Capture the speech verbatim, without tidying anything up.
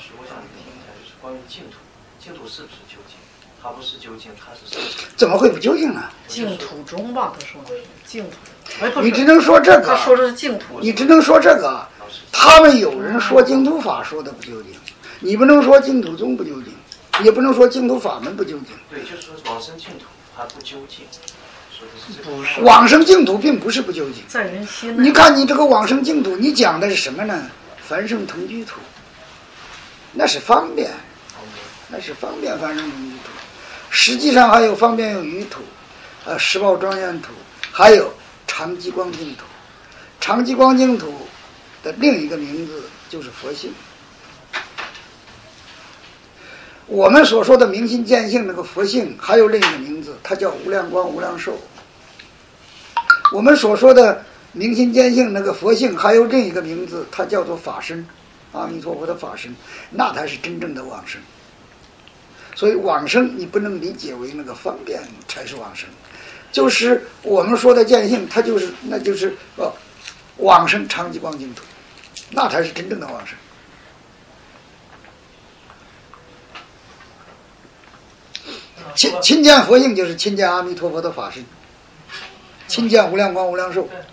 师，我想听一下，就是关于净土，净土是不是究竟？它不是究竟，它是什么？ 怎么会不究竟呢？ 净土中吧，他说的是净土。 你只能说这个。 他说的是净土。 你只能说这个。他们有人说净土法说的不究竟，你不能说净土宗不究竟，也不能说净土法门不究竟。 对，就是说往生净土它不究竟。说的是这个。 不是。 往生净土并不是不究竟。 在人心。 你看你这个往生净土，你讲的是什么呢？凡圣同居土，那是方便，那是方便凡圣同居土。实际上还有方便有余土，呃，十报庄严土，还有长极光净土。长极光净土的另一个名字就是佛性。我们所说的明心见性那个佛性还有另一个名字，它叫无量光无量寿。我们所说的明心见性那个佛性还有另一个名字，它叫做法身，阿弥陀佛的法身，那才是真正的往生。所以往生你不能理解为那个方便才是往生，就是我们说的见性，它就是那就是呃往生长极光净土，那才是真正的往生。亲亲见佛性就是亲见阿弥陀佛的法身，亲见无量光无量寿。